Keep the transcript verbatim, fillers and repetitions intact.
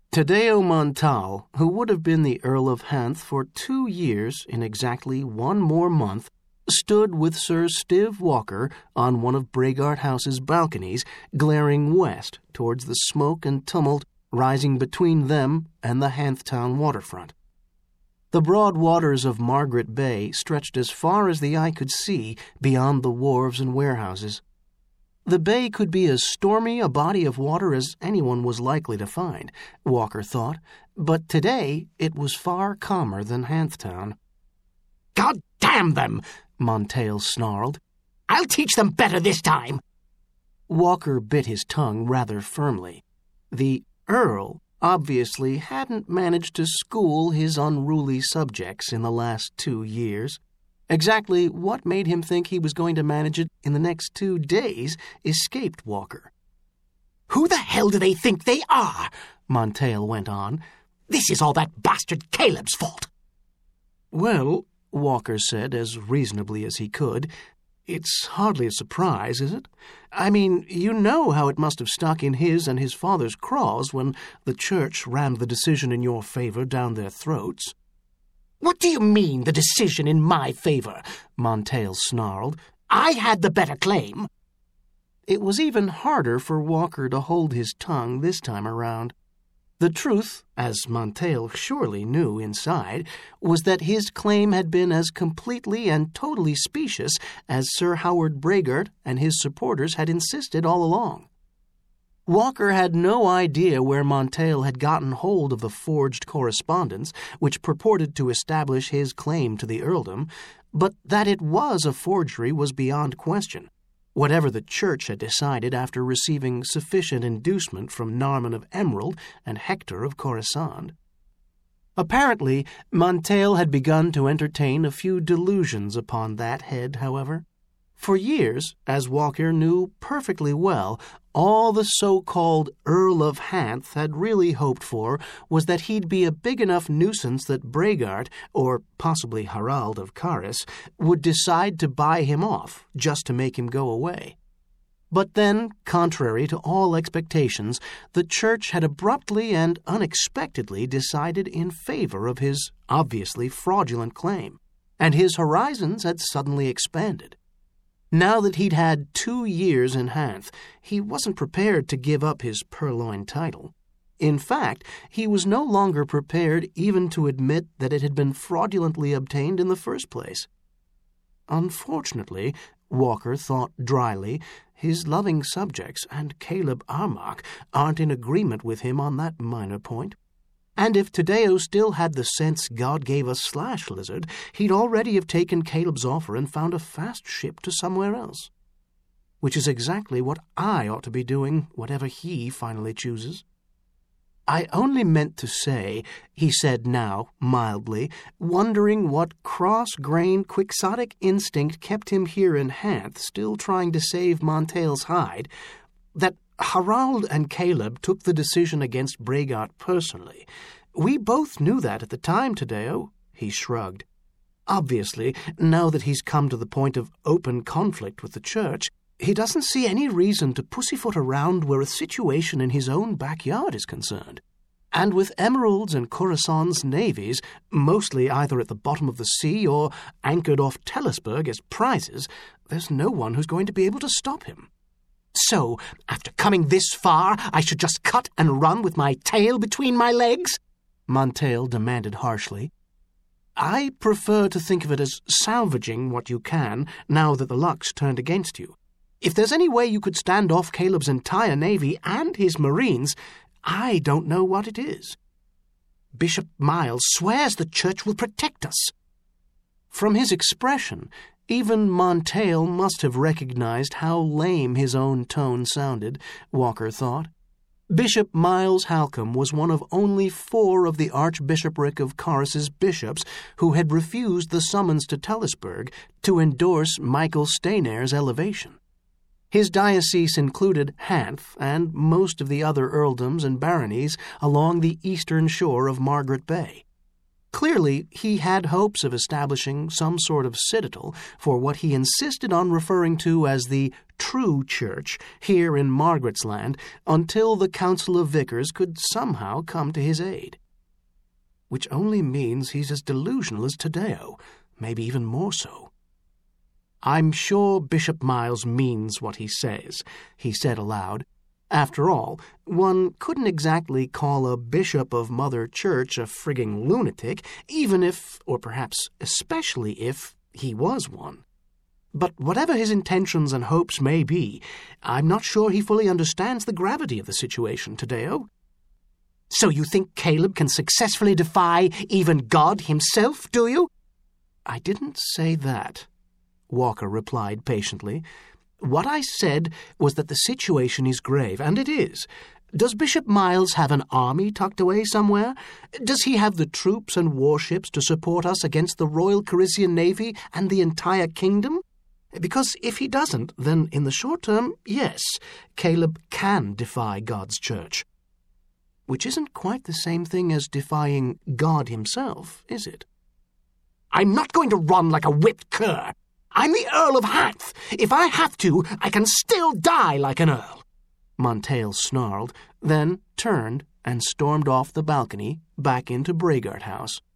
Tadeo Montal, who would have been the Earl of Hanthe for two years in exactly one more month, stood with Sir Stiv Walker on one of Braegart House's balconies, glaring west towards the smoke and tumult rising between them and the Hanthe Town waterfront. The broad waters of Margaret Bay stretched as far as the eye could see beyond the wharves and warehouses. The bay could be as stormy a body of water as anyone was likely to find, Walker thought, but today it was far calmer than Hanthe Town. "God damn them!" Montail snarled. "I'll teach them better this time." Walker bit his tongue rather firmly. The Earl obviously hadn't managed to school his unruly subjects in the last two years. Exactly what made him think he was going to manage it in the next two days escaped Walker. "Who the hell do they think they are?" Montail went on. "This is all that bastard Caleb's fault." "Well," Walker said as reasonably as he could, "it's hardly a surprise, is it? I mean, you know how it must have stuck in his and his father's craws when the church rammed the decision in your favor down their throats." "What do you mean, the decision in my favor?" Montail snarled. "I had the better claim." It was even harder for Walker to hold his tongue this time around. The truth, as Montail surely knew inside, was that his claim had been as completely and totally specious as Sir Howard Braegart and his supporters had insisted all along. Walker had no idea where Montail had gotten hold of the forged correspondence which purported to establish his claim to the earldom, but that it was a forgery was beyond question, whatever the church had decided after receiving sufficient inducement from Narman of Emerald and Hector of Khorasan. Apparently, Montail had begun to entertain a few delusions upon that head, however. For years, as Walker knew perfectly well, all the so-called Earl of Hanthe had really hoped for was that he'd be a big enough nuisance that Braegart, or possibly Harald of Caris, would decide to buy him off just to make him go away. But then, contrary to all expectations, the church had abruptly and unexpectedly decided in favor of his obviously fraudulent claim, and his horizons had suddenly expanded. Now that he'd had two years in Hanthe, he wasn't prepared to give up his purloined title. In fact, he was no longer prepared even to admit that it had been fraudulently obtained in the first place. Unfortunately, Walker thought dryly, his loving subjects and Caleb Armagh aren't in agreement with him on that minor point. And if Tadeo still had the sense God gave a slash lizard, he'd already have taken Caleb's offer and found a fast ship to somewhere else. Which is exactly what I ought to be doing, whatever he finally chooses. "I only meant to say," he said now, mildly, wondering what cross-grained quixotic instinct kept him here in Hanthe, still trying to save Montail's hide, that Harald and Caleb took the decision against Braegart personally. We both knew that at the time, Tadeo, he shrugged. Obviously, now that he's come to the point of open conflict with the church, he doesn't see any reason to pussyfoot around where a situation in his own backyard is concerned. And with Emerald's and Khorasan's navies, mostly either at the bottom of the sea or anchored off Telesburg as prizes, there's no one who's going to be able to stop him. So, after coming this far, I should just cut and run with my tail between my legs? Montail demanded harshly. I prefer to think of it as salvaging what you can now that the luck's turned against you. If there's any way you could stand off Caleb's entire navy and his marines, I don't know what it is. Bishop Miles swears the church will protect us. From his expression, even Montail must have recognized how lame his own tone sounded, Walker thought. Bishop Miles Halcombe was one of only four of the Archbishopric of Caris's bishops who had refused the summons to Telesburg to endorse Michael Staynair's elevation. His diocese included Hanthe and most of the other earldoms and baronies along the eastern shore of Margaret Bay. Clearly, he had hopes of establishing some sort of citadel for what he insisted on referring to as the true church here in Margaret's Land until the Council of Vicars could somehow come to his aid. Which only means he's as delusional as Taddeo, maybe even more so. "I'm sure Bishop Miles means what he says," he said aloud. After all, one couldn't exactly call a bishop of Mother Church a frigging lunatic, even if, or perhaps especially if, he was one. But whatever his intentions and hopes may be, I'm not sure he fully understands the gravity of the situation, Taddeo. "So you think Caleb can successfully defy even God himself, do you?" "I didn't say that," Walker replied patiently. "What I said was that the situation is grave, and it is. Does Bishop Miles have an army tucked away somewhere? Does he have the troops and warships to support us against the Royal Carisian Navy and the entire kingdom? Because if he doesn't, then in the short term, yes, Caleb can defy God's church. Which isn't quite the same thing as defying God himself, is it?" "I'm not going to run like a whipped cur. I'm the Earl of Hanthe. If I have to, I can still die like an earl," Monteil snarled, then turned and stormed off the balcony back into Braegart House.